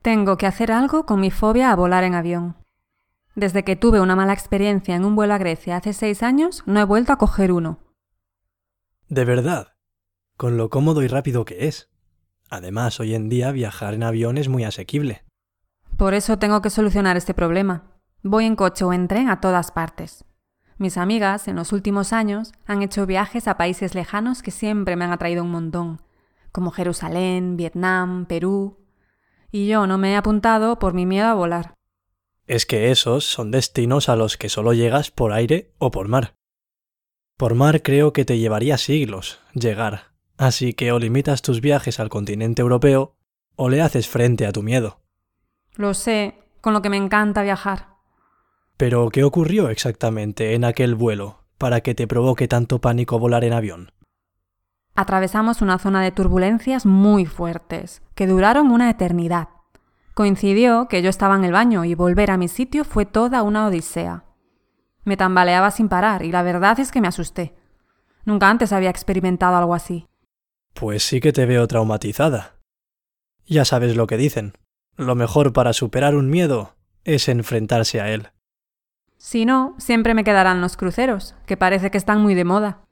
Tengo que hacer algo con mi fobia a volar en avión. Desde que tuve una mala experiencia en un vuelo a Grecia hace 6 años, no he vuelto a coger uno. ¿De verdad? Con lo cómodo y rápido que es. Además, hoy en día viajar en avión es muy asequible. Por eso tengo que solucionar este problema. Voy en coche o en tren a todas partes. Mis amigas, en los últimos años, han hecho viajes a países lejanos que siempre me han atraído un montón, como Jerusalén, Vietnam, Perú. Y yo no me he apuntado por mi miedo a volar. Es que esos son destinos a los que solo llegas por aire o por mar. Por mar creo que te llevaría siglos llegar, así que o limitas tus viajes al continente europeo o le haces frente a tu miedo. Lo sé, con lo que me encanta viajar. Pero, ¿qué ocurrió exactamente en aquel vuelo para que te provoque tanto pánico volar en avión? Atravesamos una zona de turbulencias muy fuertes, que duraron una eternidad. Coincidió que yo estaba en el baño y volver a mi sitio fue toda una odisea. Me tambaleaba sin parar y la verdad es que me asusté. Nunca antes había experimentado algo así. Pues sí que te veo traumatizada. Ya sabes lo que dicen. Lo mejor para superar un miedo es enfrentarse a él. Si no, siempre me quedarán los cruceros, que parece que están muy de moda.